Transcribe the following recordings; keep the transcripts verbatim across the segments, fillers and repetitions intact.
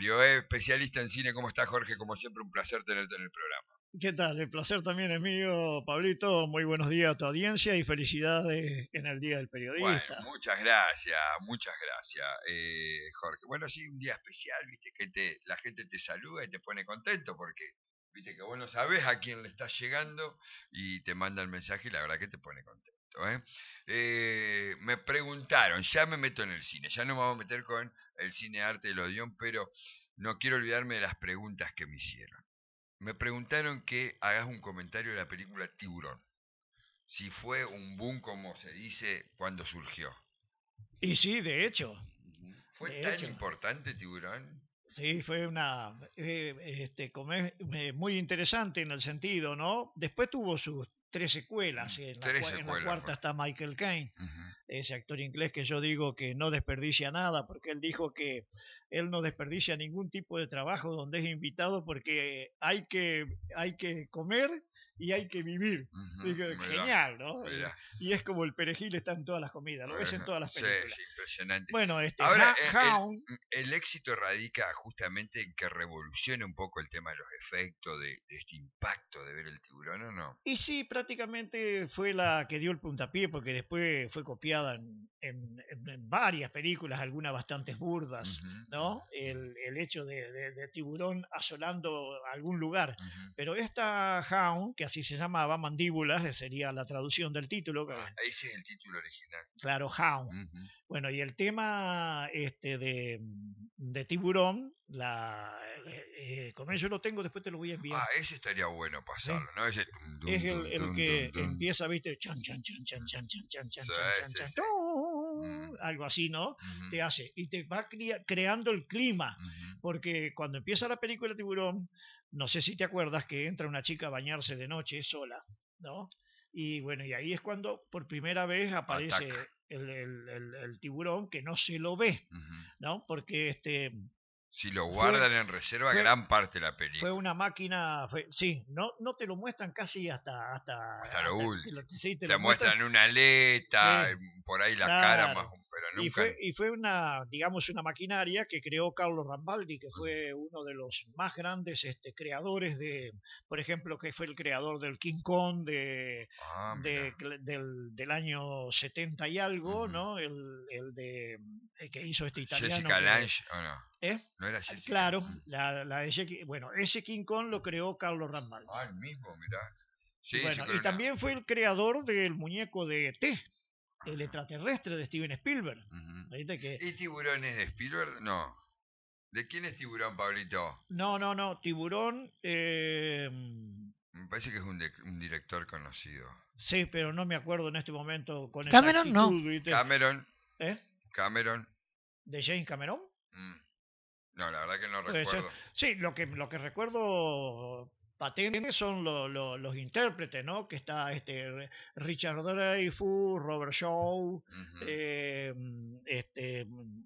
Mario, ¿eh? Especialista en cine. ¿Cómo está, Jorge? Como siempre, un placer tenerte en el programa. ¿Qué tal? El placer también es mío, Pablito. Muy buenos días a tu audiencia y felicidades en el Día del Bueno, Periodista. muchas gracias, muchas gracias, eh, Jorge. Bueno, sí, un día especial, viste, que te, la gente te saluda y te pone contento porque, viste, que vos no sabés a quién le estás llegando y te manda el mensaje y la verdad que te pone contento, ¿eh? Eh, me preguntaron, ya me meto en el cine, ya no me vamos a meter con el cine arte del Odeón, pero no quiero olvidarme de las preguntas que me hicieron. Me preguntaron que hagas un comentario de la película Tiburón. Si fue un boom, como se dice, cuando surgió. Y sí, de hecho, ¿Fue de tan hecho, importante Tiburón? sí, fue una, eh, este, come- eh, muy interesante en el sentido, ¿no? Después tuvo sus tres secuelas, y en la, Tres cua- en la secuelas cuarta fue. está Michael Caine, Ujú. ese actor inglés que yo digo que no desperdicia nada, porque él dijo que él no desperdicia ningún tipo de trabajo donde es invitado porque hay que, hay que comer y hay que vivir. Digo, Ujú, mirá, genial, ¿no? Eh, mirá. y es como el perejil está en todas las comidas, lo ves en Ajá, todas las sí, películas. sí, impresionante. Bueno, este Ahora, Ha- eh, el, Hound. el éxito radica justamente en que revolucione un poco el tema de los efectos, de, de este impacto de ver el tiburón, ¿o no? Y sí, prácticamente fue la que dio el puntapié, porque después fue copiada en, en- en- en varias películas, algunas bastante burdas, Ujú, ¿no? ujú, El, el hecho de, de- de tiburón asolando algún lugar. ujú. Pero esta Hound, que así se llamaba, Mandíbulas, que sería la traducción del título, que, Ah, ese es el título original. claro, Hound. Ujú. Bueno, y el tema este de, de tiburón, la, eh, eh, como yo lo tengo, después te lo voy a enviar. Ah, ese estaría bueno ¿Sí? pasarlo, ¿no? Ese tum, Es dum, el, dum, el dum, dum, que dum. empieza, viste, chan, chan, chan, chan, chan, chan, chan, chan, Sí, chan, chan, sí, chan, sí. ¡tum! Mm, Algo así, ¿no? ujú, Te hace, y te va crea- creando el clima, ujú. porque cuando empieza la película Tiburón, no sé si te acuerdas que entra una chica a bañarse de noche sola, ¿no? Y bueno, y ahí es cuando por primera vez Ataca. aparece el, el, el, el tiburón que no se lo ve, Ujú. ¿no? Porque este Si lo fue, guardan en reserva, fue gran parte de la fue película. una máquina, fue, sí, no, no te lo muestran casi hasta, Hasta hasta, lo hasta te lo, último. sí, te Te lo muestran, muestran una aleta, sí, por ahí la cara más, claro. pero Y nunca. fue, y fue una, digamos, una maquinaria que creó Carlo Rambaldi, que fue uno de los más grandes este, creadores de, por ejemplo, que fue el creador del King Kong de, Ah, mira. de, del, del año setenta y algo, Ujú. ¿no? El, el de el que hizo este italiano Jessica que, Lange, ¿o no? ¿eh? No era Jessica. Claro, Mm. la, la de ese, bueno, ese King Kong lo creó Carlo Rambaldi. Ah, el mismo, mira. Y Sí, sí, bueno, pero y una. también fue el creador del muñeco de E T, el Ajá. extraterrestre de Steven Spielberg. Ujú. ¿Viste que? ¿Y Tiburones de Spielberg? No. ¿De quién es Tiburón, Pablito? No, no, no, Tiburón, eh, Me parece que es un, de- un director conocido. sí, pero no me acuerdo en este momento con Cameron no. exactitud, ¿viste? Cameron. ¿Eh? Cameron. ¿De James Cameron? Mm. No, la verdad que no Puede ser. recuerdo. Sí, lo que, lo que recuerdo patentes son lo- lo- los intérpretes, ¿no? Que está este Richard Dreyfuss, Robert Shaw, Ujú. eh, este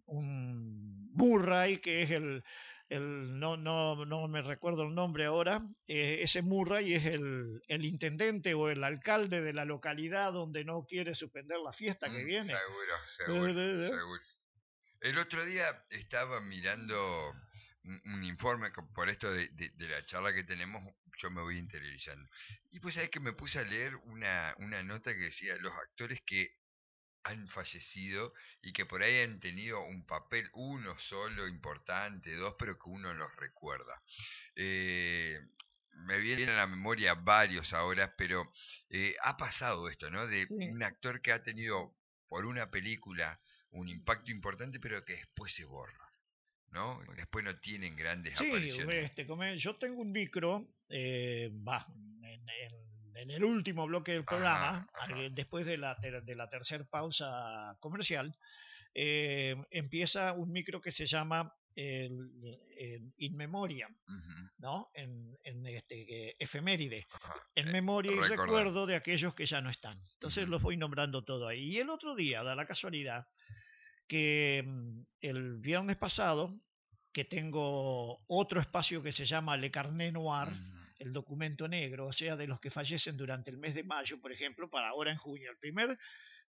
un Murray, que es el, el no, no, no me recuerdo el nombre ahora, eh, ese Murray es el, el intendente o el alcalde de la localidad donde no quiere suspender la fiesta que Mm, viene. seguro, Eh, seguro, eh, eh. seguro. El otro día estaba mirando un, un informe co- por esto de, de- de la charla que tenemos, yo me voy interiorizando. Y pues sabes que me puse a leer una, una nota que decía los actores que han fallecido y que por ahí han tenido un papel, uno solo importante, dos, pero que uno los recuerda. Eh, Me vienen a la memoria varios ahora, pero eh, ha pasado esto, ¿no? De Sí, un actor que ha tenido por una película un impacto importante, pero que después se borra, ¿no? Después no tienen grandes sí, apariciones. este, como yo tengo un micro, eh, va, en, en- en el último bloque del Ajá, programa, ajá. al- después de la, ter- de la tercera pausa comercial, eh, empieza un micro que se llama el, el In Memoriam, Ujú, ¿no? En, en este, eh, efeméride, ajá. en Eh, memoria y recordar. recuerdo de aquellos que ya no están. Entonces Ujú, los voy nombrando todo ahí. Y el otro día, da la casualidad, que mm, el viernes pasado, que tengo otro espacio que se llama Le Carnet Noir, ujú, el documento negro, o sea, de los que fallecen durante el mes de mayo, por ejemplo, para ahora en junio. El primer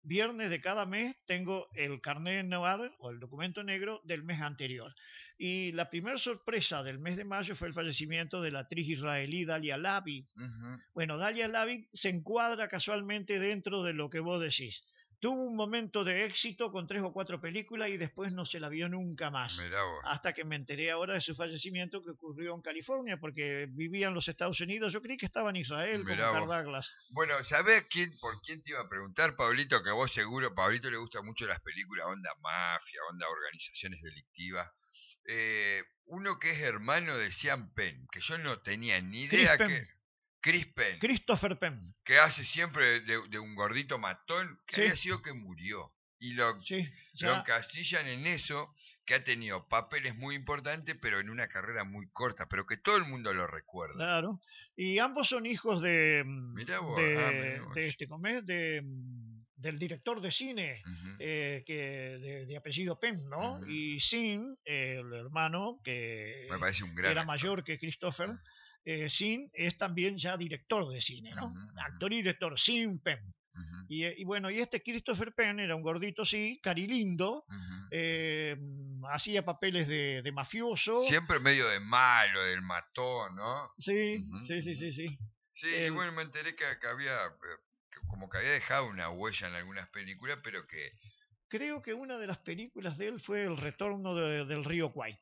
viernes de cada mes tengo el carnet noir o el documento negro del mes anterior. Y la primera sorpresa del mes de mayo fue el fallecimiento de la actriz israelí Dalia Lavi. Ujú. Bueno, Dalia Lavi se encuadra casualmente dentro de lo que vos decís. Tuvo un momento de éxito con tres o cuatro películas y después no se la vio nunca más. Mirá vos. Hasta que me enteré ahora de su fallecimiento que ocurrió en California, porque vivía en los Estados Unidos. Yo creí que estaba en Israel, Mirá como Carl vos. Douglas. Bueno, ¿sabés quién, por quién te iba a preguntar, Pablito? Que vos seguro, Pablito le gusta mucho las películas, onda mafia, onda organizaciones delictivas. Eh, uno que es hermano de Sean Penn, que yo no tenía ni Chris idea que... Penn, Chris Penn, Christopher Penn. que hace siempre de, de un gordito matón, que Sí, había sido que murió. Y lo, sí, lo ya, encasillan en eso, que ha tenido papeles muy importantes, pero en una carrera muy corta, pero que todo el mundo lo recuerda. claro. Y ambos son hijos de, mm, Mirá vos, ah, mirá de, vos. de este, ¿cómo es? De, mm, del director de cine, Ujú, eh, que de, de apellido Penn, ¿no? ujú. Y Sin, el hermano, Me que parece un gran era actor. mayor que Christopher, eh, Sin es también ya director de cine, ¿no? Ujú, ujú, Actor y director, Sin Penn. ujú, Y, eh, y bueno, y este Christopher Penn era un gordito, sí, carilindo, ujú. eh, mm, hacía papeles de, de mafioso. Siempre medio de malo, del matón, ¿no? Sí, Ujú, sí, sí, ujú. sí, sí. Sí, y El, bueno, me enteré que, que había, eh, que como que había dejado una huella en algunas películas, pero que... creo que una de las películas de él fue El retorno de- del río Kwai.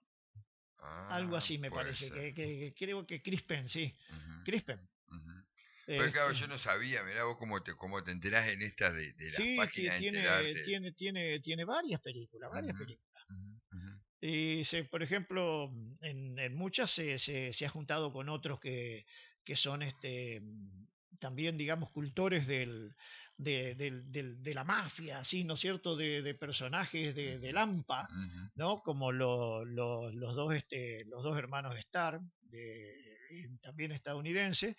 Algo Ah, así me puede parece, ser. que, que- que creo que Crispen, sí. Ujú, Crispen. ujú. Pero claro, yo Este, no sabía, mirá vos cómo te, cómo te enterás en estas de, de las sí, ti- páginas de tiene, enterarte. tiene, tiene, tiene varias películas, varias Ujú, películas. ujú, ujú, Y se, por ejemplo, en, en muchas se, se, se ha juntado con otros que, que son este también, digamos, cultores del, de, del, del- de la mafia, así, ¿no es cierto?, de, de personajes de, de Lampa, ujú, ¿no? Como lo- lo- los, dos, este, los dos hermanos Starr, de, y también estadounidenses,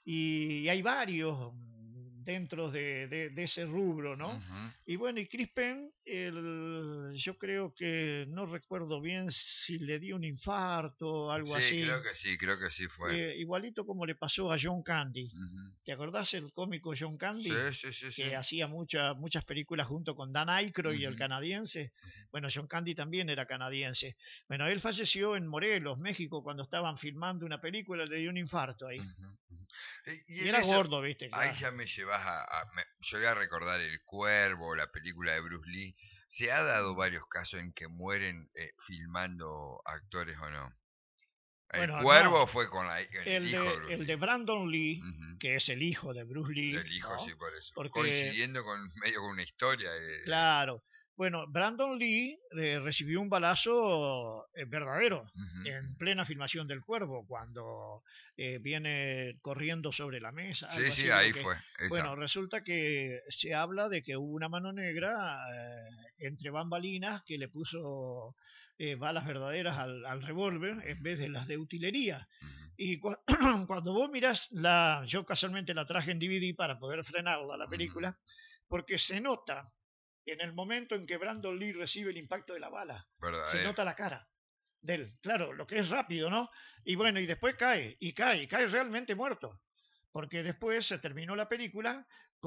y hay varios mm, dentro de, de- de ese rubro, ¿no? ujú. Y bueno, y Chris Penn, el- yo creo que no recuerdo bien si le dio un infarto o algo Sí, así, creo que sí, creo que sí fue. eh, igualito como le pasó a John Candy. Ujú. ¿Te acordás el cómico John Sí, Candy? sí, sí, sí. Que hacía muchas muchas películas junto con Dan Aykroyd, el Ujú, canadiense. ujú, Bueno, John Candy también era canadiense. Bueno, él falleció en Morelos, México, cuando estaban filmando una película, le dio un infarto ahí. ujú, ujú. Y, y Y en era eso, gordo, viste, ahí claro. ya me llevas a, a- me- yo voy a recordar El Cuervo, la película de Bruce Lee. ¿Se ha dado varios casos en que mueren eh, filmando actores o no? El Bueno, no, Cuervo fue con, la- con el el hijo de de, Bruce el de Lee. Brandon Lee, Ujú. que es el hijo de Bruce Lee, Del hijo, sí, ¿no? por eso. Porque, Coincidiendo con medio con una historia. de- claro, bueno, Brandon Lee eh, recibió un balazo eh, verdadero Ujú, en ujú. plena filmación del Cuervo, cuando eh, viene corriendo sobre la mesa, Sí, algo sí, así creo ahí que. fue, esa. Bueno, resulta que se habla de que hubo una mano negra eh, entre bambalinas que le puso eh, balas verdaderas al, al revólver en vez de las de utilería. Ujú, Y cu- cuando vos mirás la, yo casualmente la traje en D V D para poder frenarla la ujú. película, porque se nota en el momento en que Brandon Lee recibe el impacto de la bala, se Verdadero. nota la cara de él, claro, lo que es rápido, ¿no? Y bueno, y después cae, y cae, y cae realmente muerto, porque después se terminó la película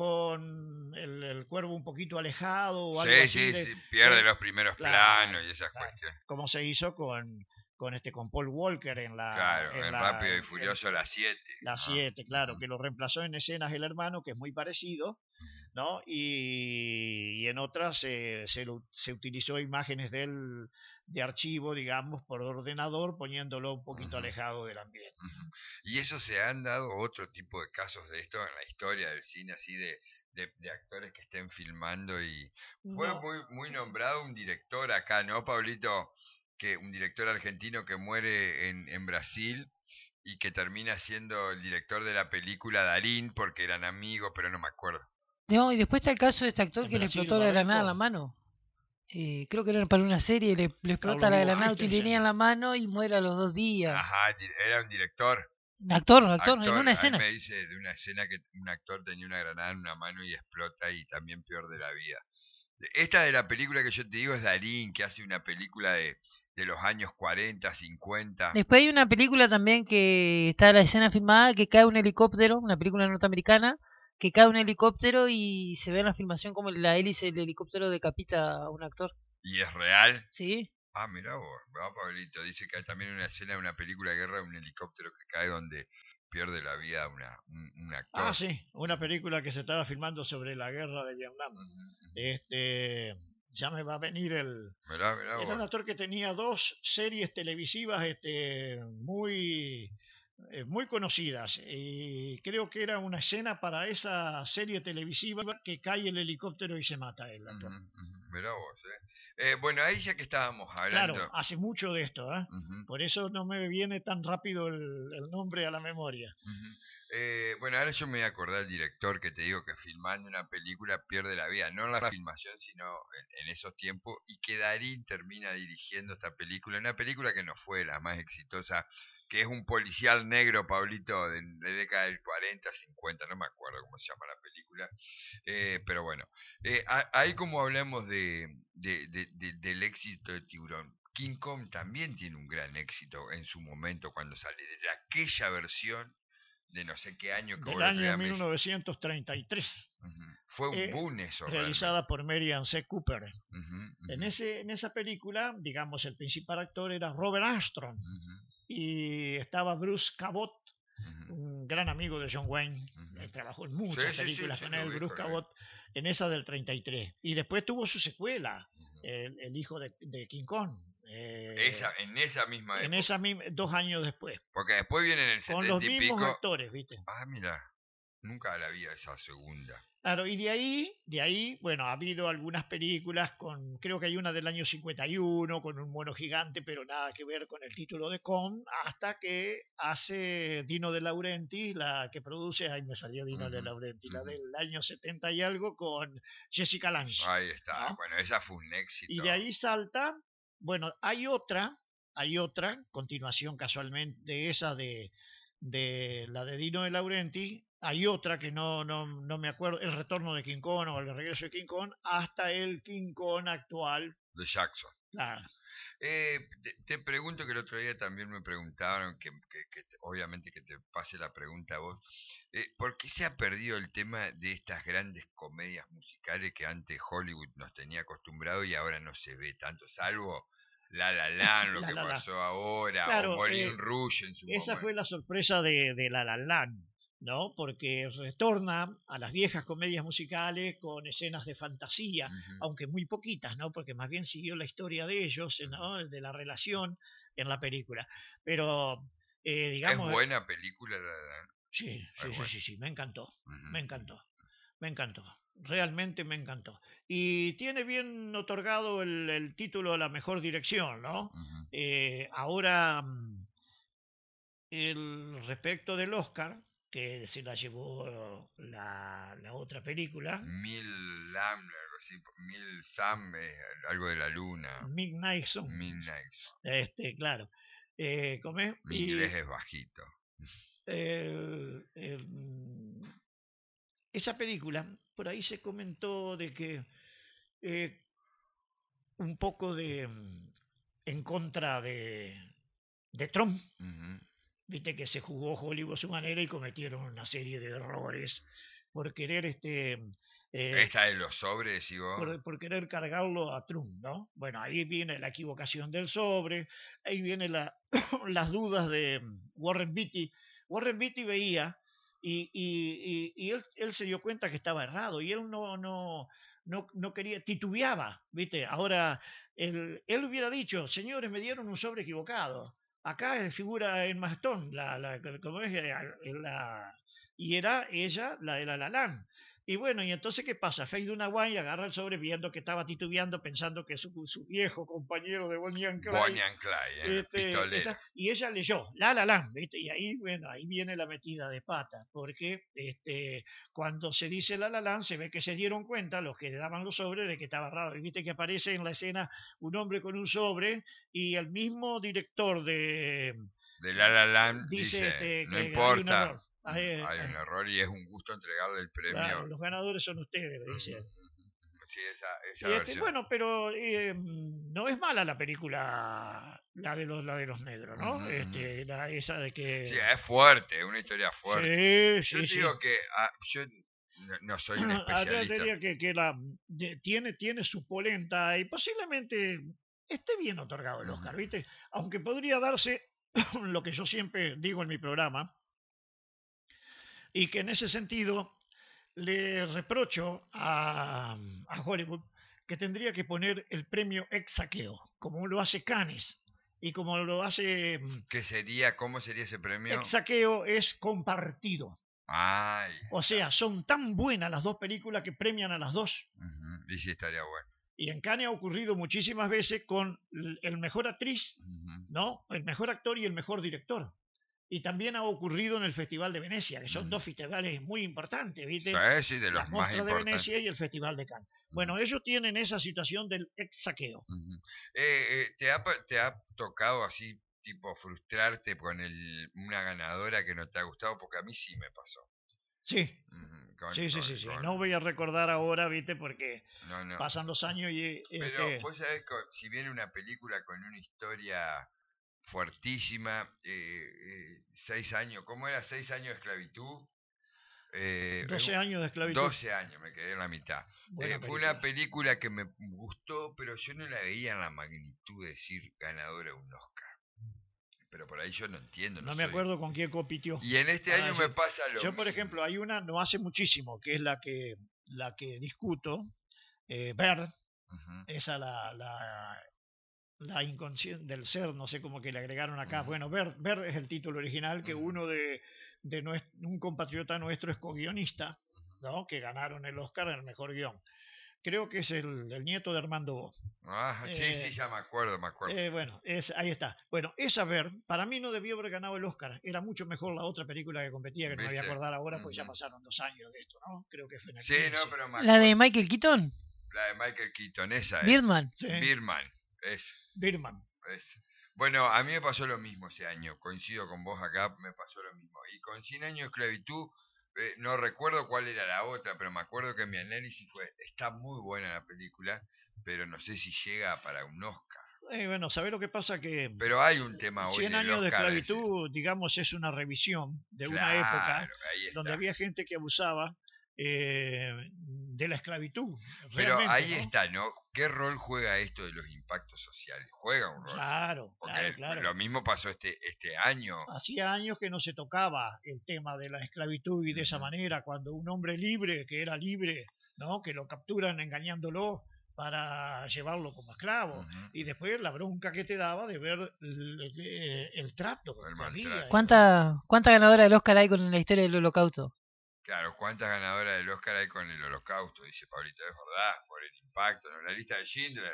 con el, el cuervo un poquito alejado o algo Sí, así sí, de, sí, pierde de los primeros planos claro, y esas claro, cuestiones. como se hizo con, con este con Paul Walker en la Claro, en en la Rápido y en, en Furioso las siete, la ¿no? siete, claro, Ujú, que lo reemplazó en escenas el hermano, que es muy parecido, ujú, ¿no? Y, y en otras eh, se, lo- se utilizó imágenes del, de archivo, digamos, por ordenador, poniéndolo un poquito ujú, alejado del ambiente. ujú. Y eso se han dado otro tipo de casos de esto en la historia del cine, así de, de, de actores que estén filmando y fue No, muy, muy nombrado un director acá, ¿no, Pablito? Que un director argentino que muere en, en Brasil y que termina siendo el director de la película Darín porque eran amigos, pero no me acuerdo. No, y después está el caso de este actor en que le Brasil explotó no la hay granada en la cómo. mano. Eh, creo que era para una serie, le, le explota Carlos la Hugo granada utilería en Christensen. la mano y muere a los dos días. Ajá, di- era un director. Un actor, un actor, en Actor, una a mí escena. me dice de una escena que un actor tenía una granada en una mano y explota y también peor de la vida. Esta de la película que yo te digo es Darín, que hace una película de, de los años cuarenta, cincuenta. Después hay una película también que está la escena filmada que cae un helicóptero, una película norteamericana, que cae un helicóptero y se ve en la filmación como la hélice del helicóptero decapita a un actor. ¿Y es real? Sí. Ah, mirá vos, va Pablito, dice que hay también una escena de una película de guerra de un helicóptero que cae donde pierde la vida una, un, un actor. Ah, sí, una película que se estaba filmando sobre la guerra de Vietnam. Uh-huh. Este, ya me va a venir el... Mirá, mirá Era vos. un actor que tenía dos series televisivas este, muy, eh, muy conocidas. Y creo que era una escena para esa serie televisiva que cae el helicóptero y se mata el actor. Uh-huh, uh-huh. Mirá vos, eh. eh. Bueno, ahí ya que estábamos hablando... Claro, hace mucho de esto, ¿eh? Uh-huh. Por eso no me viene tan rápido el, el nombre a la memoria. Uh-huh. Eh, bueno, ahora yo me voy a acordar del director que te digo que filmando una película pierde la vida, no en la filmación, sino en, en esos tiempos, y que Darín termina dirigiendo esta película, una película que no fue la más exitosa, que es un policial negro, Pablito, de, de década del cuarenta, cincuenta, no me acuerdo cómo se llama la película, eh, pero bueno, eh, ahí como hablamos de, de, de, de, del éxito de Tiburón, King Kong también tiene un gran éxito en su momento cuando sale, de aquella versión de no sé qué año que del vos año mil novecientos treinta y tres. Uh-huh. Fue un eh, boom eso, realizada realmente. por Marian C. Cooper. Uh-huh, uh-huh. En, ese, en esa película, digamos, el principal actor era Robert Armstrong uh-huh. y estaba Bruce Cabot, uh-huh. un gran amigo de John Wayne. Uh-huh. Trabajó en muchas sí, películas sí, sí, con sí, él, Bruce Cabot, en esa del treinta y tres. Y después tuvo su secuela, uh-huh. el, el hijo de, de King Kong. Eh, esa, en esa misma en época. esa misma, dos años después. Porque después viene en el setenta con los y mismos pico. actores, ¿viste? Ah, mira, nunca la vi esa segunda. Claro, y de ahí, de ahí, bueno, ha habido algunas películas con, creo que hay una del año cincuenta y uno, con un mono gigante, pero nada que ver con el título de Kong, hasta que hace Dino De Laurentiis, la que produce, ahí me salió Dino uh-huh, De Laurentiis, uh-huh. la del año setenta y algo, con Jessica Lange. Ahí está, ¿no? Bueno, esa fue un éxito. Y de ahí salta, bueno, hay otra, hay otra, continuación casualmente de esa de, de la de Dino De Laurentiis, hay otra que no, no, no me acuerdo, El retorno de King Kong o El regreso de King Kong, hasta el King Kong actual. De Jackson. Claro. Eh, te, te pregunto que el otro día también me preguntaron, que, que, que obviamente que te pase la pregunta a vos, eh, ¿por qué se ha perdido el tema de estas grandes comedias musicales que antes Hollywood nos tenía acostumbrado y ahora no se ve tanto, salvo La La Land, lo La que La pasó ahora, claro, o Moulin eh, Rouge en su esa momento? fue la sorpresa de, de La La Land, ¿no? Porque retorna a las viejas comedias musicales con escenas de fantasía, uh-huh. aunque muy poquitas, ¿no? Porque más bien siguió la historia de ellos, ¿no? De la relación en la película. Pero, eh, digamos... ¿Es buena película La La Land? Sí, sí, sí, sí, sí, me encantó, uh-huh. me encantó, me encantó. Realmente me encantó. Y tiene bien otorgado el, el título a la mejor dirección, ¿no? Uh-huh. Eh, ahora, el respecto del Oscar, que se la llevó la, la otra película. Mil Lam, algo así, Mil Sam, eh, algo de la luna. Midnight Sun. Midnight. Este, claro. Eh, ¿cómo Mi y, inglés es bajito. El, el, esa película, por ahí se comentó de que eh, un poco de en contra de, de Trump. Uh-huh. Viste que se jugó Hollywood a su manera y cometieron una serie de errores por querer este eh, esta de los sobres, ¿sí vos? Por, por querer cargarlo a Trump, ¿no? Bueno, ahí viene la equivocación del sobre, ahí viene la, las dudas de Warren Beatty. Warren Beatty veía y, y, y, y él, él se dio cuenta que estaba errado y él no, no, no, no quería, titubeaba, ¿viste? Ahora, él, él hubiera dicho, señores, me dieron un sobre equivocado. Acá figura en Mastón, la, la, como es, la, y era ella la de La La Land. Y bueno, y entonces, ¿qué pasa? Faye Dunaway agarra el sobre viendo que estaba titubeando, pensando que su, su viejo compañero de Bonnie and Clyde. Bonnie and Clyde, eh, este, esta, y ella leyó La La Land, ¿viste? Y ahí, bueno, ahí viene la metida de pata, porque este, cuando se dice La La Land, se ve que se dieron cuenta los que le daban los sobres de que estaba raro. Y viste que aparece en la escena un hombre con un sobre y el mismo director de... De La La Land dice, dice, este, no que importa. hay un error. Hay, hay un error y es un gusto entregarle el premio. Claro, los ganadores son ustedes, dice. Sí, esa, esa y versión. Este, bueno, pero eh, no es mala la película, la de los, la de los negros, ¿no? Uh-huh. este, la, esa de que... Sí, es fuerte, es una historia fuerte. Sí, yo sí, digo sí. que ah, yo no, no soy un Yo especialista. diría que, que la, de- tiene, tiene su polenta y posiblemente esté bien otorgado el Oscar, Ujú. ¿viste? Aunque podría darse lo que yo siempre digo en mi programa, y que en ese sentido le reprocho a, a Hollywood que tendría que poner el premio ex saqueo, como lo hace Cannes y como lo hace mm, ¿Qué sería? ¿Cómo sería ese premio? ex saqueo es compartido. Ay, O sea, son tan buenas las dos películas que premian a las dos. ujú, y sí estaría bueno. Y en Cannes ha ocurrido muchísimas veces con l- el mejor actriz, Ujú, ¿no? El mejor actor y el mejor director. Y también ha ocurrido en el Festival de Venecia, que son ujú. dos festivales muy importantes, Sí, ¿viste? sí, de La los más Mostra de importantes. Venecia y el Festival de Cannes. Ujú, Bueno, ellos tienen esa situación del ex saqueo. ujú. Eh, eh, ¿te ha, pa- te ha tocado así, tipo, frustrarte con el, una ganadora que no te ha gustado? Porque a mí sí me pasó. Sí, Ujú, con, sí, sí, con, sí, sí. No con- voy a recordar ahora, ¿viste? Porque no, no. pasan los años y Pero este, vos sabés que si viene una película con una historia fuertísima, eh, eh, seis años, ¿cómo era? Seis años de esclavitud. Eh, es doce un- años de esclavitud. doce años, me quedé en la mitad. Buena Eh, fue una película. película que me gustó, pero yo no la veía en la magnitud de decir ganadora de un Oscar. Pero por ahí yo no entiendo, no No me soy. acuerdo con quién compitió. Y en este Para año me decir. pasa lo Yo, por mismo. ejemplo, hay una no hace muchísimo, que es la que la que discuto, eh, Ver, Ujú, esa la, la, la inconsciente del ser, no sé cómo que le agregaron acá. ujú, Bueno, Ver, Ver es el título original que ujú, uno de, de nues- un compatriota nuestro es co-guionista, ¿no? Que ganaron el Oscar en el mejor guión. Creo que es el, el nieto de Armando Bo. ah, sí, sí, Eh, ya me acuerdo, me acuerdo. eh, bueno, es, ahí está. Bueno, esa Ver, para mí no debió haber ganado el Oscar. Era mucho mejor la otra película que competía, que no me voy a ¿Viste? acordar ahora, porque ya Ujú. pasaron dos años de esto, ¿no? Creo que fue en el Sí, no, quince. pero me La de acuerdo. Michael Keaton, La de Michael Keaton, esa es. Birdman. Sí, Birman, es, Birdman. es. Bueno, a mí me pasó lo mismo ese año, coincido con vos acá, me pasó lo mismo. Y con cien años de esclavitud, eh, no recuerdo cuál era la otra, pero me acuerdo que mi análisis fue, está muy buena la película, pero no sé si llega para un Oscar. Eh, bueno, ¿sabés lo que pasa? Que Pero hay un tema hoy cien del años de Oscar, es, esclavitud, digamos, es una revisión de una época claro, ahí donde está. había gente que abusaba eh, de la esclavitud, Pero realmente, ahí ¿no? está, ¿no? ¿Qué rol juega esto de los impactos sociales? Juega un rol. Claro, claro, Porque claro. lo mismo pasó este, este año. Hacía años que no se tocaba el tema de la esclavitud y de esa Ujú, manera, cuando un hombre libre, que era libre, ¿no? Que lo capturan engañándolo para llevarlo como esclavo. ujú, Y después la bronca que te daba de ver el, el- el trato el que había. maltrato. ¿Cuánta, cuánta ganadora del Oscar hay con la historia del Holocausto? Claro, ¿cuántas ganadoras del Oscar hay con el Holocausto? Dice Pablito, es verdad, por el impacto, ¿no? La lista de Schindler,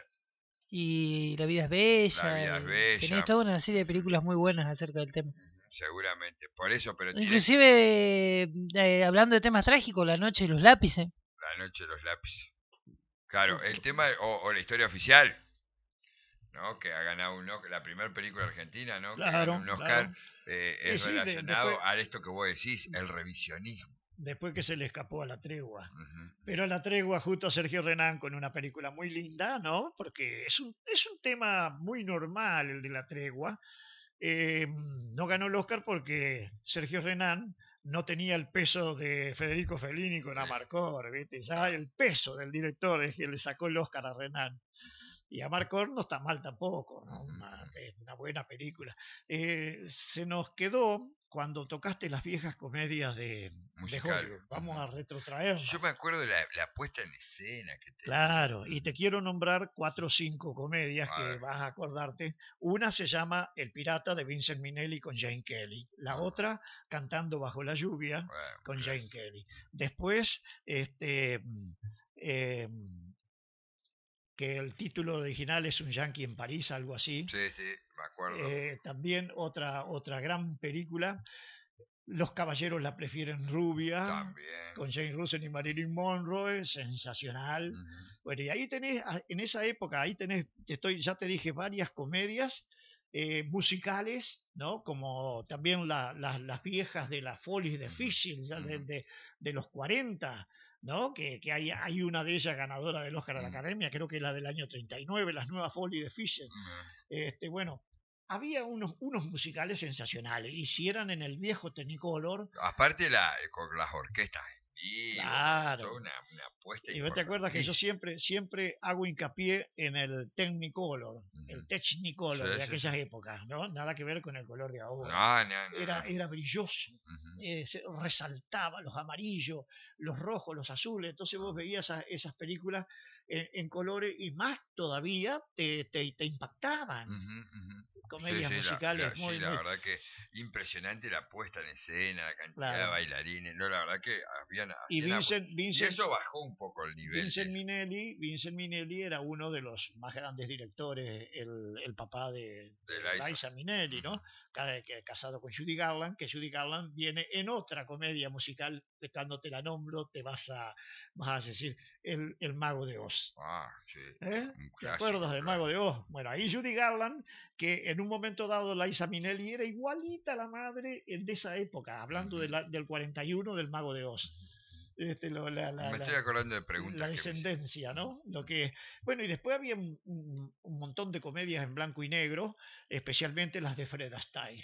Y La vida es La bella. vida es Y tenés bella, toda una serie de películas muy buenas acerca del tema. ujú, seguramente. Por eso, pero tiene Inclusive, eh, hablando de temas trágicos, La noche de los lápices. La noche de los lápices. Claro, el tema, o, o la historia oficial, ¿no? Que ha ganado un Oscar, la primera película argentina, ¿no? Que gana Claro, un Oscar, claro. eh, Y es sí, de- después, relacionado a esto que vos decís, el revisionismo. después que se le escapó a la tregua. Ujú. Pero a la tregua justo a Sergio Renán con una película muy linda, ¿no? Porque es un, es un tema muy normal el de la tregua. Eh, no ganó el Oscar porque Sergio Renán no tenía el peso de Federico Fellini con Sí, Amarcord, ¿viste? Ya claro. el peso del director es que le sacó el Oscar a Renán. Y Amarcord no está mal tampoco, ¿no? Ujú, Una, ujú. eh, una buena película. Eh, se nos quedó cuando tocaste las viejas comedias de, de Musical. Hollywood. Vamos Ujú. a retrotraernos. Yo me acuerdo de la, la puesta en escena que tenía. Claro, y te Ujú. quiero nombrar cuatro o cinco comedias A que ver. vas a acordarte. Una se llama El Pirata de Vincent Minnelli con Jane Kelly. La Ajá. otra, Cantando bajo la lluvia Bueno, con claro. Jane Kelly. Después, este, mm, eh, que el título original es Un Yankee en París, algo así. Sí, sí, me acuerdo. Eh, también otra, otra gran película, Los caballeros la prefieren rubia, También. con Jane Russell y Marilyn Monroe, sensacional. Ujú. Bueno, y ahí tenés, a- en esa época, ahí tenés, te estoy, ya te dije, varias comedias eh, musicales, ¿no? Como también la- la- las viejas de la Follies de Ujú, Fischl, ya de, ujú, de- de los cuarenta, ¿no? Que, que hay, hay una de ellas ganadora del Oscar a la ujú, Academia, creo que es la del año treinta y nueve, las nuevas Follies de Fischl. ujú. Este, bueno, había unos, unos musicales sensacionales, y si eran en el viejo Technicolor, Aparte la, con las orquestas vivo, Claro. toda una, una apuesta Y vos te acuerdas que yo importantísima. siempre, siempre hago hincapié en el Technicolor, el Ujú. Technicolor Sí, de sí, sí. aquellas épocas, ¿no? Nada que ver con el color de ahora. No, no, no, Era, no. era brilloso, Ujú. eh, se resaltaba los amarillos, los rojos, los azules. Entonces vos veías esas, esas películas en, en colores y más todavía te, te, te impactaban. Ujú, ujú. Sí, Comedias sí, la, la- musicales sí, muy, la muy verdad que impresionante la puesta en escena, la cantidad de claro. bailarines, no, la verdad que habían, Y hacían algo- Vincent, y Vincent eso bajó un poco el nivel de Vincent eso. Minelli, Vincent Minelli era uno de los más grandes directores, el, el papá de, De de la ISO. Liza Minnelli, ¿no? Ujú. Ca- que- Casado con Judy Garland, que Judy Garland viene en otra comedia musical, que cuando te la nombro te vas a, vas a decir, el, el Mago de Oz. Ah, sí, ¿Eh? un ¿Te clásico, acuerdas del claro. Mago de Oz? Bueno, ahí Judy Garland, que en un momento dado Liza Minnelli era igualita a la madre de esa época, hablando de Ujú. la- del cuarenta y uno del Mago de Oz. Este, lo- la, la, Me estoy la, acordando de la preguntas que me hicieron. descendencia, Ujú, ¿no? Lo ujú. que, bueno, y después había un, un- un montón de comedias en blanco y negro, especialmente las de Fred Astaire.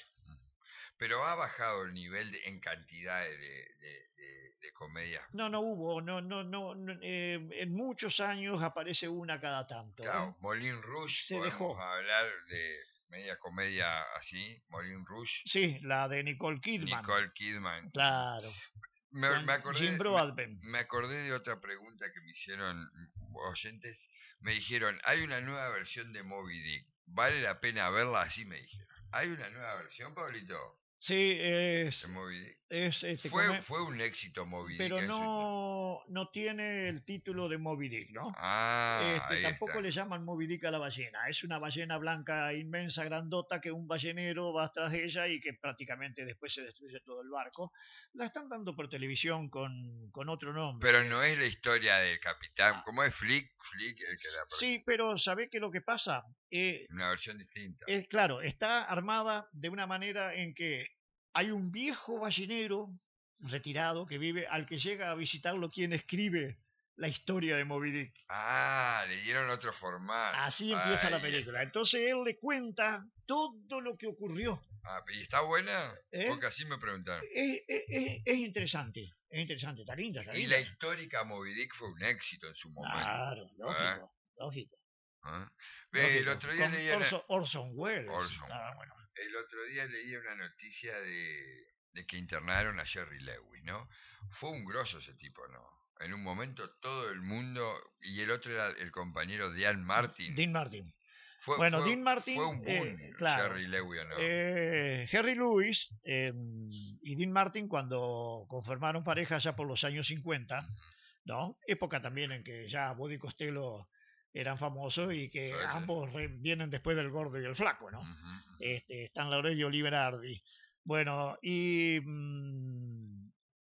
Pero ha bajado el nivel de- en cantidad de, de, de, de comedias. No, no hubo, no, no, no, no, eh, en muchos años aparece una cada tanto, ¿eh? Claro, Moulin Rouge, Se podemos dejó. hablar de media comedia así, Moulin Rouge, Sí, la de Nicole Kidman, Nicole Kidman. Ujú. claro, Me, con me Jim acordé, me, Broadbent. me acordé de otra pregunta que me hicieron oyentes. Me dijeron, hay una nueva versión de Moby Dick. ¿Vale la pena verla? Así me dijeron. ¿Hay una nueva versión, Pablito, Sí, es, de Moby Dick? es este, Fue, come, fue un éxito Moby Dick pero en su... no, no tiene el título de Moby Dick, ¿no? Ah, Este, ahí tampoco está. le llaman Moby Dick a la ballena. Es una ballena blanca inmensa, grandota, que un ballenero va tras ella y que prácticamente después se destruye todo el barco. La están dando por televisión con, con otro nombre. Pero Que, no es la historia del capitán. ah, ¿Cómo es Flick? Flick, el que la... sí, pero ¿sabe qué es lo que pasa? Eh, Una versión distinta. es claro, está armada de una manera en que hay un viejo ballenero retirado que vive, al que llega a visitarlo quien escribe la historia de Moby Dick. Ah, le dieron otro formato. Así empieza la Ahí película. está. Entonces él le cuenta todo lo que ocurrió. Ah, ¿y está buena? ¿Eh? Porque así me preguntaron. Es, es- es- es interesante, es interesante, está linda, está Y la linda. histórica Moby Dick fue un éxito en su momento. Claro, ¿Eh? lógico, lógico, ¿Eh? Ve, el lógico. otro día Con leía una... Orson, Orson Welles. Orson Ah, Welles. bueno. El otro día leía una noticia de, de que internaron a Jerry Lewis, ¿no? Fue un grosso ese tipo, ¿no? En un momento todo el mundo, y el otro era el compañero Dean Martin. Dean Martin. Fue, Bueno, fue, Dean fue Martin, un eh, boom, claro. Jerry Lewis, ¿no? Eh, Harry Lewis eh, y Dean Martin, cuando conformaron pareja ya por los años cincuenta, ¿no? Época también en que ya Bobby Costello eran famosos y que Sí, sí. ambos re- vienen después del gordo y el flaco, ¿no? Ujú, ujú. Este, Stan Laurel y Oliver Hardy. Bueno, y mm,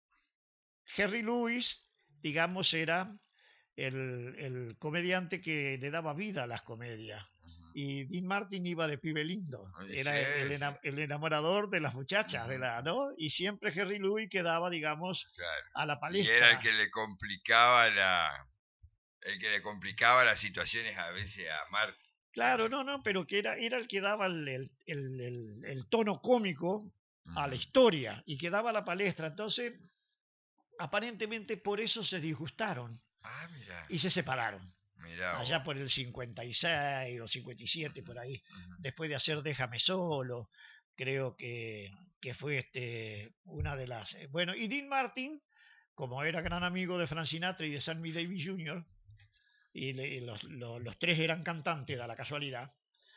Harry Lewis, digamos, era el, el comediante que le daba vida a las comedias. Ujú. Y Dean Martin iba de pibe lindo, Ay, era el, sí, sí. ena- el enamorador de las muchachas, de Ujú, la, ujú. ¿no? Y siempre Harry Lewis quedaba, digamos, Claro. a la Y era el palestra. que le complicaba la... El que le complicaba las situaciones a veces a Martin. Claro, no, no, pero que era, era el que daba el, el, el, el- el tono cómico a la Ujú. historia y que daba la palestra. Entonces, aparentemente por eso se disgustaron Ah, mira, y se separaron. mira Allá vos. por el cincuenta y seis o cincuenta y siete, por ahí, Ujú. después de hacer Déjame Solo, creo que, que fue este, una de las... eh, Bueno, y Dean Martin, como era gran amigo de Frank Sinatra y de Sammy Davis junior, y, le- y los, los- los tres eran cantantes, da la casualidad,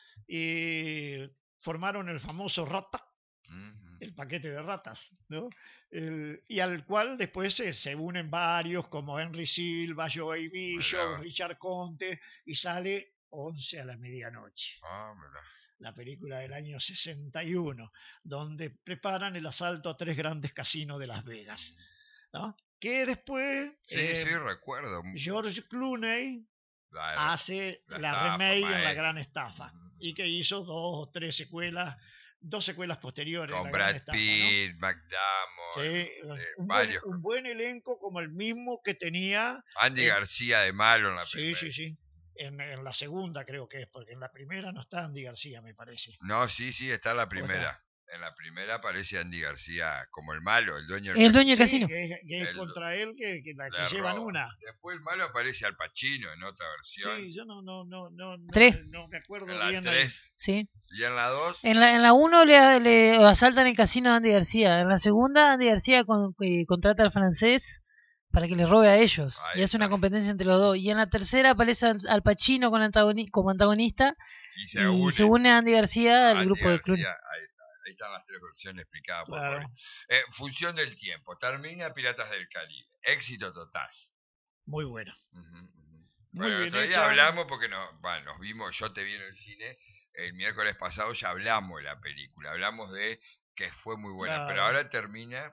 y formaron el famoso Rata, Ujú. el paquete de ratas, ¿no? El- y al cual después se, se unen varios como Henry Silva, Joey Mirá Bishop, vos. Richard Conte, y sale once a la medianoche, Ah, mira. la película del año sesenta y uno, donde preparan el asalto a tres grandes casinos de Las Vegas, ¿no? Que después Sí, eh, sí, recuerdo. George Clooney La, hace la la estafa, remake en La maestro. Gran Estafa, Ujú. y que hizo dos o tres secuelas, dos secuelas posteriores a Con La Gran Brad Estafa, ¿no? Pitt, McDermott, Sí, eh, un buen, varios. un buen elenco como el mismo que tenía Andy en, García de malo en la sí, primera. sí, sí, en, en la segunda creo que es, porque en la primera no está Andy García, me parece. No, sí, sí, está en la ¿O está? primera. En la primera aparece Andy García como el malo, el dueño El dueño del Sí, casino. que, es- que es El- contra él que, que, la, le que llevan roba. una. Después el malo aparece Al Pacino en otra versión. Sí, yo no, no, no, no, no, Tres. me- no me acuerdo En la bien. ahí. tres Sí. y en la dos. En la, en la uno le, le asaltan el casino a Andy García. En la segunda, Andy García con, eh, contrata al francés para que le robe a ellos. Ahí y hace una está. competencia entre los dos. Y en la tercera aparece Al Al Pacino con antagoni- como antagonista. Y se Y une se une a Andy García al Andy grupo de Clooney. García, ahí está. Ahí están las tres versiones explicadas por Claro. Boris. Eh, función del tiempo. Termina Piratas del Caribe. Éxito total. Muy bueno. Ujú, ujú. Muy Bueno, el bien otro día hecha. hablamos porque no, bueno, nos vimos, yo te vi en el cine, el miércoles pasado ya hablamos de la película, hablamos de que fue muy buena, Claro. pero ahora termina,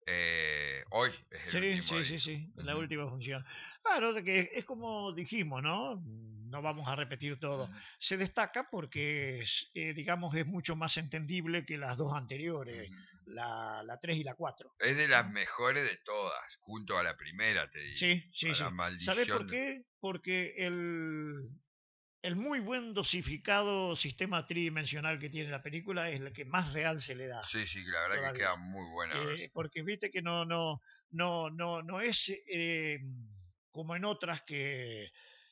eh, hoy es el Sí, último sí, día. sí, sí, la Ujú. última función. Claro, de que es como dijimos, ¿no? No vamos a repetir todo. Ujú. Se destaca porque, es, eh, digamos, es mucho más entendible que las dos anteriores, Ujú. la, la tres y la cuatro. Es de las mejores de todas, junto a la primera, te digo. Sí, sí, a sí. la maldición. ¿Sabes por de- qué? Porque el, el muy buen dosificado sistema tridimensional que tiene la película es el que más real se le da. Sí, sí, la verdad Todavía. que queda muy buena. Eh, versión. porque viste que no, no, no, no, no es eh, como en otras que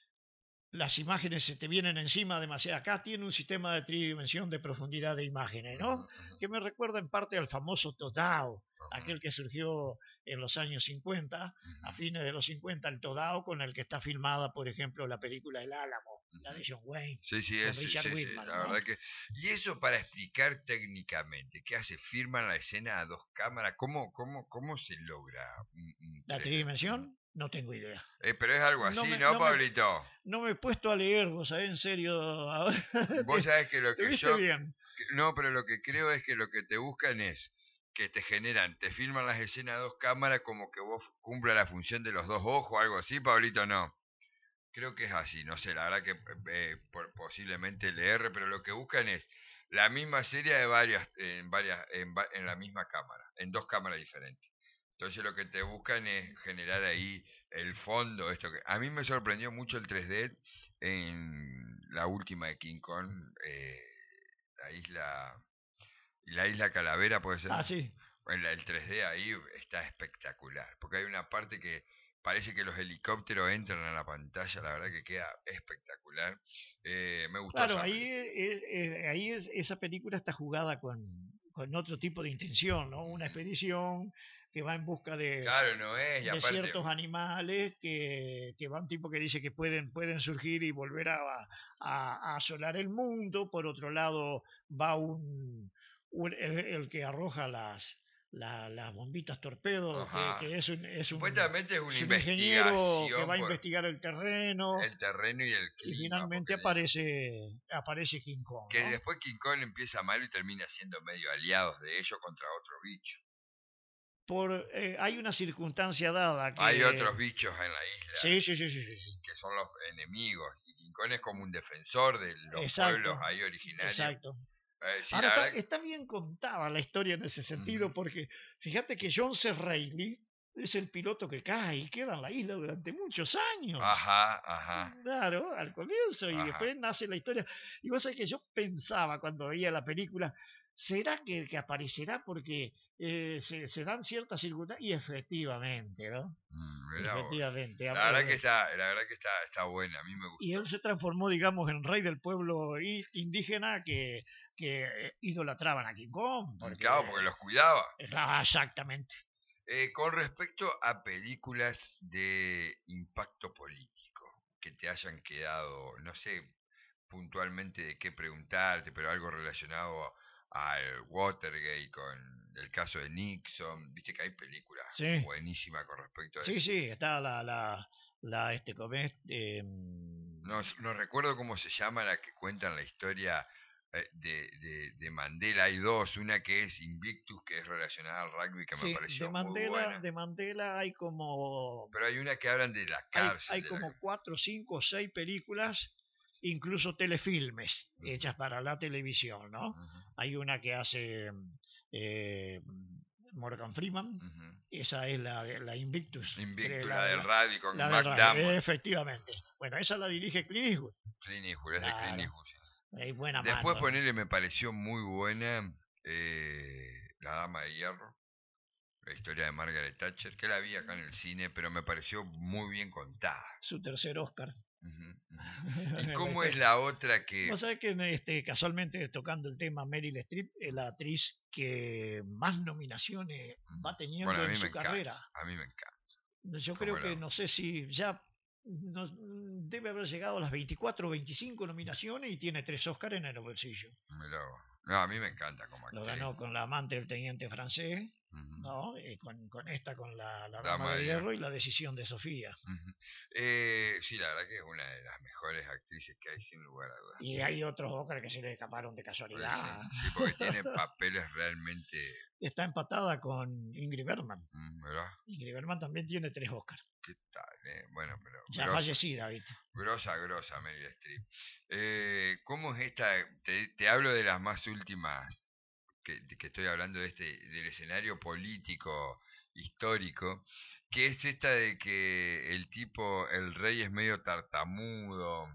las imágenes se te vienen encima demasiado. Acá tiene un sistema de tridimensión de profundidad de imágenes, ¿no? Ujú, ujú, Que me recuerda en parte al famoso Todao, ujú, aquel que surgió en los años cincuenta, a ujú, fines de los cincuenta, el Todao con el que está filmada, por ejemplo, la película El Álamo, la de ujú. John Wayne, Sí, sí, con es, sí, Richard sí, sí, Whitman, la ¿no? verdad que... Y eso para explicar técnicamente, ¿qué hace? ¿Firman la escena a dos cámaras? ¿Cómo, cómo, cómo se logra un, un La tres D? tridimensión, no tengo idea. Eh, pero es algo No así, me, ¿no, no me, Pablito? no me he puesto a leer, vos sabés, en serio. Ahora Vos te, sabés que lo te que viste yo... bien. que- No, pero lo que creo es que lo que te buscan es que te generan, te filman las escenas a dos cámaras como que vos cumpla la función de los dos ojos, algo así, Pablito, no. Creo que es así, no sé, la verdad que eh, por, posiblemente le erre, pero lo que buscan es la misma serie de varias, en varias, en, va- en la misma cámara, en dos cámaras diferentes. Entonces lo que te buscan es generar ahí el fondo, esto que a mí me sorprendió mucho el tres D en la última de King Kong, eh, la isla, la isla Calavera puede ser. Ah, sí. Bueno, el tres D ahí está espectacular, porque hay una parte que parece que los helicópteros entran a la pantalla, la verdad que queda espectacular. Eh, me gustó Claro, esa ahí, película. eh, eh, ahí es- esa película está jugada con, con otro tipo de intención, ¿no? Una expedición que va en busca de, Claro, no es, y de aparte, ciertos animales que, que va un tipo que dice que pueden, pueden surgir y volver a, a, a asolar el mundo. Por otro lado, va un, un- el, el que arroja las, la- las bombitas torpedo, que, ajá, que es un, es un, supuestamente es una es un ingeniero que investigación va a por investigar el terreno el terreno y el y clima, finalmente porque dice aparece, aparece King Kong, que ¿no? después King Kong empieza mal y termina siendo medio aliados de ellos contra otro bicho. Por, eh, hay una circunstancia dada que... Hay otros bichos en la isla Sí, sí, sí, sí, sí, sí. que son los enemigos, y King Kong es como un defensor de los Exacto, pueblos ahí originarios. exacto. Eh, sí, Ahora la está, verdad. está bien contada la historia en ese sentido, Ujú. porque fíjate que John C. Reilly es el piloto que cae y queda en la isla durante muchos años. Ajá, ajá, Claro, al comienzo, y ajá. después nace la historia. Y vos sabés que yo pensaba cuando veía la película, ¿será que, que aparecerá porque eh, se, se dan ciertas circunstancias? Y efectivamente, ¿no? Mm, mirá vos. Efectivamente. La verdad eh, que está, la verdad que está, está buena, a mí me y gustó. él se transformó, digamos, en rey del pueblo i- indígena que, que eh, idolatraban a King Kong. Mm, Porque, Claro, porque los cuidaba. Ah, exactamente. Eh, con respecto a películas de impacto político, que te hayan quedado, no sé puntualmente de qué preguntarte, pero algo relacionado al Watergate, con el caso de Nixon, viste que hay películas Sí, buenísimas con respecto a sí, eso. sí, está la, la, la este, ¿cómo es? Eh, No, no recuerdo cómo se llama la que cuentan la historia eh, de, de, de Mandela. Hay dos, una que es Invictus, que es relacionada al rugby, que me sí, de pareció muy Mandela, buena. de Mandela hay como, Pero hay una que hablan de la hay, cárcel. hay De la... como cuatro, cinco, seis películas, incluso telefilmes, Ujú, hechas para la televisión, ¿no? ujú, Hay una que hace eh, Morgan Freeman, ujú. esa es la, de- la Invictus, Invictus, cre- la la, del la, rugby con la del Mac rugby, Damon. efectivamente. Bueno, esa la dirige Clint Eastwood. Clint Eastwood, es de Clint Claro, Eastwood, sí. hay buena Después mano. ponerle me pareció muy buena eh, La Dama de Hierro, la historia de Margaret Thatcher, que la vi acá en el cine, pero me pareció muy bien contada. Su tercer Oscar. Uh-huh, uh-huh. ¿Y cómo es la otra que...? Vos sabés que este, casualmente tocando el tema Meryl Streep es la actriz que más nominaciones va teniendo bueno, a mí en me su encanta, carrera. A mí me encanta. Yo creo que, no sé si ya no, debe haber llegado a las veinticuatro o veinticinco nominaciones y tiene tres Oscars en el bolsillo. Mirá, no, a mí me encanta como actriz. Lo ganó con La amante del teniente francés, uh-huh. ¿no? Eh, con, con esta, con La, la Dama Dama de de Hierro y La decisión de Sofía. Uh-huh. eh, sí, la verdad que es una de las mejores actrices que hay, sin lugar a dudas. Y hay otros Oscars que se le escaparon de casualidad. Pues sí, sí, porque tiene papeles realmente... Está empatada con Ingrid Bergman. Mm, ¿verdad? Ingrid Bergman también tiene tres Oscars. ¿Qué tal? Eh? Bueno, pero... Ya grosa, fallecida, ¿viste? Grosa, grosa, Meryl Streep. Eh, ¿Cómo es esta? Te, te hablo de las más últimas, que, que estoy hablando de este del escenario político, histórico, que es esta de que el tipo, el rey es medio tartamudo.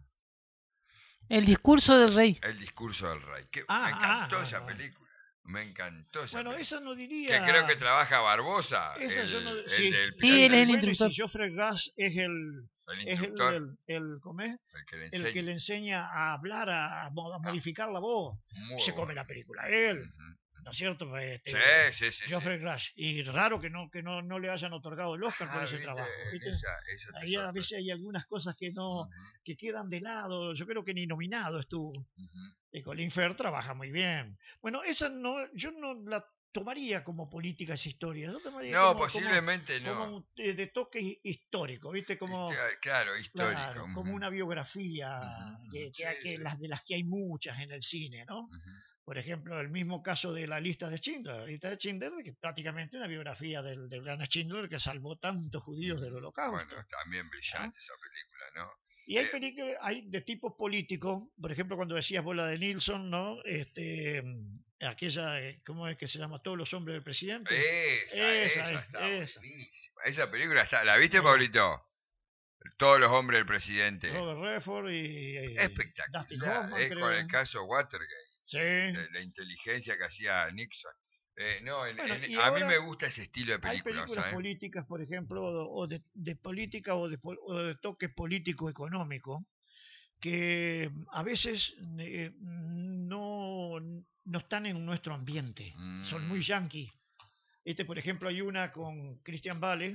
El discurso del rey. El discurso del rey. Que ah, me encantó ah, esa ah, película. Me encantó esa Bueno, película. eso no diría... Que creo que trabaja Barbosa. Esa el, yo no... el, sí, del sí, él es el bueno, instructor. y si Geoffrey Rush es el... El es instructor. el, el, el, ¿cómo es? El que le El enseña. que le enseña a hablar, a, a modificar la voz. Muy Se come bueno. la película. Él, Uh-huh. ¿no es cierto? Este, Sí, sí, sí. Geoffrey sí. Rush. Y raro que no que no, no le hayan otorgado el Oscar Ah, por ese viste, trabajo. ¿viste? Esa, esa Ahí a veces hay algunas cosas que no... Uh-huh. que quedan de lado. Yo creo que ni nominado estuvo. Uh-huh. Y Colin Firth trabaja muy bien. Bueno, esa no, yo no la tomaría como política esa historia. Yo tomaría No, como, posiblemente como, no. como un, eh, de toque histórico, ¿viste? Como, claro, claro, histórico. claro, uh-huh. como una biografía uh-huh. que, que, sí, que sí. Las de las que hay muchas en el cine, ¿no? Uh-huh. Por ejemplo, el mismo caso de La lista de Schindler. La lista de Schindler, que es prácticamente una biografía del, del gran Schindler que salvó tantos judíos del holocausto. Bueno, también brillante ¿Ah? esa película, ¿no? Y hay eh, películas, hay de tipo político, por ejemplo, cuando decías vos la de Nilsson, ¿no? Este, aquella, ¿cómo es que se llama? Todos los hombres del presidente. Esa, esa, esa, está esa. buenísima. Esa película está, ¿la viste, Pablito? Todos los hombres del presidente. Robert Redford y, y espectacular. Dustin Hoffman, es creo. con el caso Watergate. Sí. De la inteligencia que hacía Nixon. Eh, no, en, Bueno, en, a mí me gusta ese estilo de películas. Hay películas ¿sabes? políticas, por ejemplo, o de, de política o de, o de toque político-económico, que a veces eh, no, no están en nuestro ambiente. Mm. Son muy yanqui. Este, por ejemplo, hay una con Christian Bale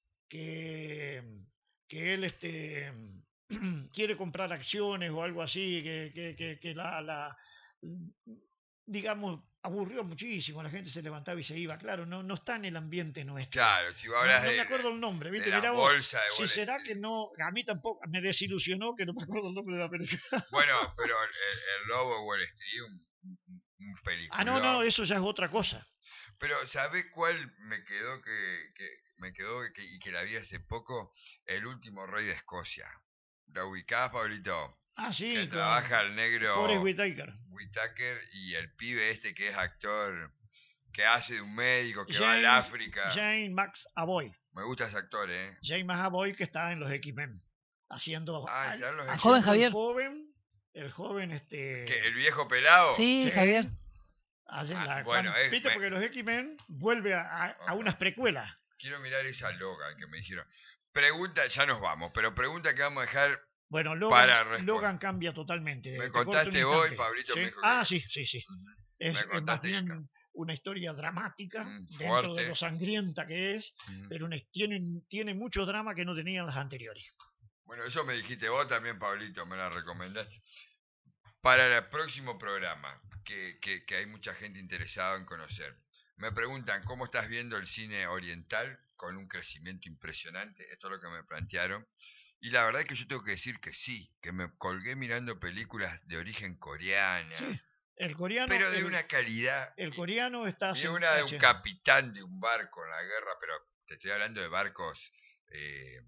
que, que él este, quiere comprar acciones o algo así, que, que, que, que la, la, digamos, aburrió muchísimo, la gente se levantaba y se iba, claro, no, no está en el ambiente nuestro. Claro, si vos hablas no, no de, me acuerdo el nombre, ¿viste? de la Mirá bolsa vos, de si será que no, a mí tampoco, me desilusionó que no me acuerdo el nombre de la película. Bueno, pero el, el Lobo de Wall Street, un, un, un película. Ah, no, no, eso ya es otra cosa. Pero, ¿sabés cuál me quedó que, que me quedó que, y que la vi hace poco? El último rey de Escocia. ¿La ubicás, Pablito? Ah, sí. Que trabaja el negro Forrest Whitaker. Whitaker y el pibe este que es actor, que hace de un médico que James, va al África. James Max Avoy. Me gusta ese actor, ¿eh? James Max Avoy, que está en los X-Men. Haciendo, ah, al, los haciendo joven Javier. El joven, el joven este... ¿Qué, el viejo pelado? Sí, sí. Javier. Ah, la, bueno, cuando, es, ¿viste? me... Porque los X-Men vuelve a, a, a unas precuelas. Quiero mirar esa Logan que me dijeron. Pregunta, ya nos vamos, pero pregunta que vamos a dejar bueno, Logan, para Logan cambia totalmente. Me contaste hoy, Pablito. ¿Sí? Me dijo ah, que... sí, sí, sí. Es, es más bien que... una historia dramática, mm, dentro fuerte. De lo sangrienta que es, mm. pero una, tiene, tiene mucho drama que no tenían las anteriores. Bueno, eso me dijiste vos también, Pablito, me la recomendaste. Para el próximo programa, que, que, que hay mucha gente interesada en conocer. Me preguntan, ¿cómo estás viendo el cine oriental con un crecimiento impresionante? Esto es lo que me plantearon. Y la verdad es que yo tengo que decir que sí, que me colgué mirando películas de origen coreana. Sí, el coreano... Pero de el, una calidad... El coreano está... Y una de un capitán de un barco en la guerra, pero te estoy hablando de barcos... Eh,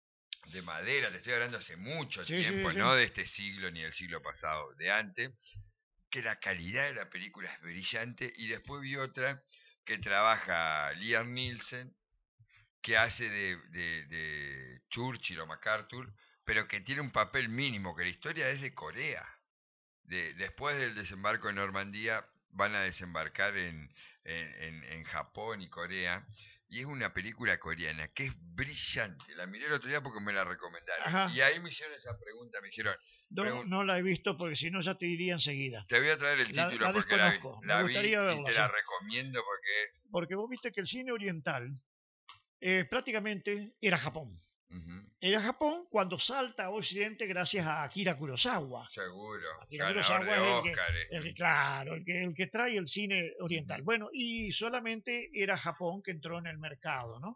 de madera, te estoy hablando hace mucho sí, tiempo, sí, sí. no de este siglo ni del siglo pasado, de antes, que la calidad de la película es brillante, y después vi otra que trabaja Liam Neeson, que hace de, de, de Churchill o MacArthur, pero que tiene un papel mínimo, que la historia es de Corea. De, después del desembarco en Normandía, van a desembarcar en, en, en, en Japón y Corea. Y es una película coreana que es brillante. La miré el otro día porque me la recomendaron. Ajá. Y ahí me hicieron esa pregunta. Me dijeron... No, pregun- no la he visto porque si no ya te diría enseguida. Te voy a traer el La, título la porque la vi, desconozco. la Me vi gustaría y verla. te la Sí. recomiendo porque es... Porque vos viste que el cine oriental eh, prácticamente era Japón. Uh-huh. Era Japón cuando salta a Occidente gracias a Akira Kurosawa. Seguro. Akira Ganador Kurosawa de es el que, Óscar. el que- claro, el que, el que trae el cine oriental. Bueno, y solamente era Japón que entró en el mercado, ¿no?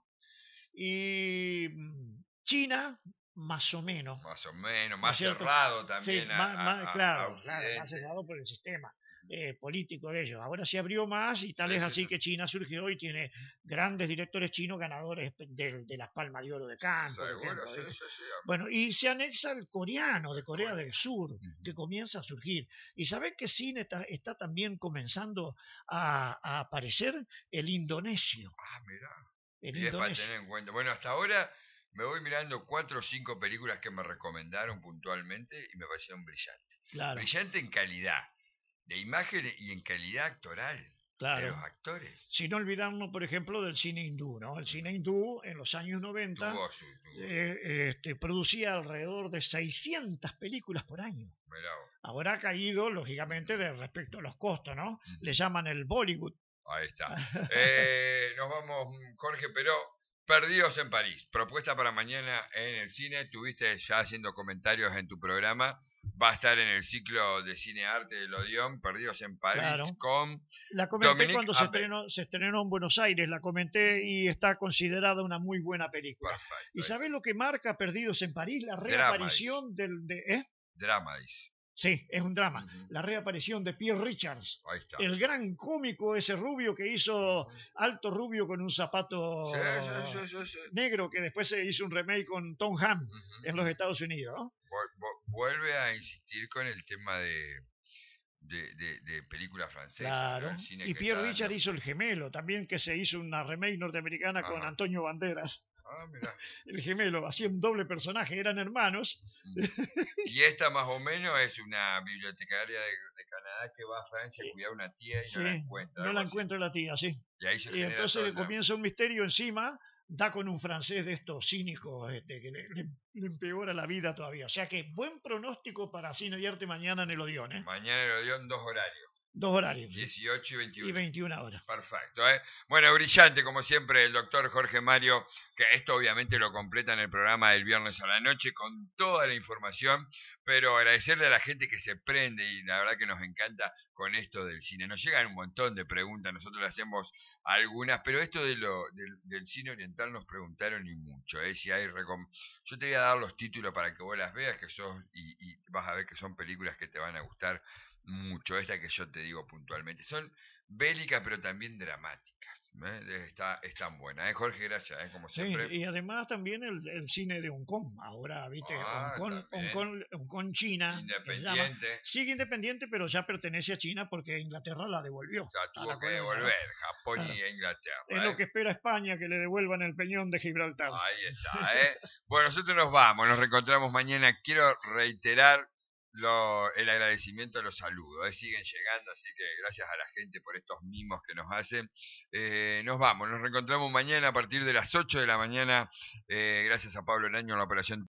Y mm, China, más o menos. Más o menos, ¿no es más cierto? cerrado también Sí, a, más, a- más- a- a claro, claro, más Occidente. cerrado por el sistema eh, político de ellos. Ahora se abrió más y tal Sí, es sí, así sí. que China surgió y tiene grandes directores chinos ganadores de, de la Palma de Oro de Cannes, por Seguro, ejemplo. sí, ¿viste? sí, sí. Bueno, y se anexa el coreano de Corea Corea. del Sur, que Ujú. comienza a surgir. ¿Y sabés qué cine está, está también comenzando a, a aparecer? El indonesio. Ah, mirá. El Y es para indonesio. tener en cuenta. Bueno, hasta ahora me voy mirando cuatro o cinco películas que me recomendaron puntualmente y me parecieron brillantes. Claro, Brillante en calidad de imagen y en calidad actoral de claro. los actores. Sin olvidarnos, por ejemplo, del cine hindú, ¿no? El cine hindú en los años noventa Tuvo su... Tuvo, eh, este, producía alrededor de seiscientas películas por año. mirá vos. Ahora ha caído, lógicamente, de respecto a los costos, ¿no? Le llaman el Bollywood. Ahí está. Eh, nos vamos, Jorge, pero Perdidos en París. Propuesta para mañana en el cine. Tuviste ya haciendo comentarios en tu programa. Va a estar en el ciclo de cine arte del Odeón, Perdidos en París, Claro. con La comenté Dominique cuando se Appel. estrenó, se estrenó en Buenos Aires, la comenté y está considerada una muy buena película. Perfecto. ¿Y sabés lo que marca Perdidos en París? La Drama, reaparición del... De, ¿eh? Drama, dice. Sí, es un drama. Uh-huh. La reaparición de Pierre Richards. Ahí está. El gran cómico ese rubio que hizo Alto Rubio con un zapato Sí, sí, sí, sí, sí. negro, que después se hizo un remake con Tom Hanks Uh-huh. en los Estados Unidos, ¿no? Vuelve a insistir con el tema de, de, de, de película francesa. Claro. ¿no? El cine Y que Pierre está Richards dando. hizo El Gemelo, también que se hizo una remake norteamericana Ajá. con Antonio Banderas. Ah, mirá. El Gemelo, hacía un doble personaje, eran hermanos. Y esta más o menos es una bibliotecaria de, de Canadá que va a Francia a cuidar a una tía y Sí, no la encuentra. no algo la así. encuentra la tía, sí. Y ahí se Y genera entonces todo le el- comienza un misterio encima, da con un francés de estos cínicos este, que le, le- le empeora la vida todavía. O sea que buen pronóstico para Cine y Arte mañana en el Odeón, ¿eh? Mañana el Odeón dos horarios, Dos horarios. ¿sí? dieciocho y veintiuno. Y veintiuna horas. Perfecto, ¿eh? Bueno, brillante como siempre el doctor Jorge Mario, que esto obviamente lo completa en el programa del viernes a la noche con toda la información, pero agradecerle a la gente que se prende y la verdad que nos encanta con esto del cine. Nos llegan un montón de preguntas, nosotros le hacemos algunas, pero esto de lo del, del cine oriental nos preguntaron y mucho, ¿eh? Si hay recom... Yo te voy a dar los títulos para que vos las veas, que sos, y, y vas a ver que son películas que te van a gustar mucho, esta que yo te digo puntualmente. Son bélicas pero también dramáticas. ¿eh? Está, es tan buena, ¿eh? Jorge, gracias, ¿eh? Como siempre. Sí, y además también el, el cine de Hong Kong. Ahora, viste, Ah, Hong, Kong, Hong, Kong, Hong Kong, China. que se llama, Independiente. sigue independiente, pero ya pertenece a China porque Inglaterra la devolvió. O sea, a tuvo la que colonia, ¿no? devolver Japón Claro. y Inglaterra. Es ¿eh? lo que espera España, que le devuelvan el peñón de Gibraltar. Ahí está, ¿eh? Bueno, nosotros nos vamos, nos reencontramos mañana. Quiero reiterar lo, el agradecimiento a los saludos. ¿eh? Siguen llegando, así que gracias a la gente por estos mimos que nos hacen. Eh, nos vamos, nos reencontramos mañana a partir de las ocho de la mañana. Eh, gracias a Pablo Naño en la operación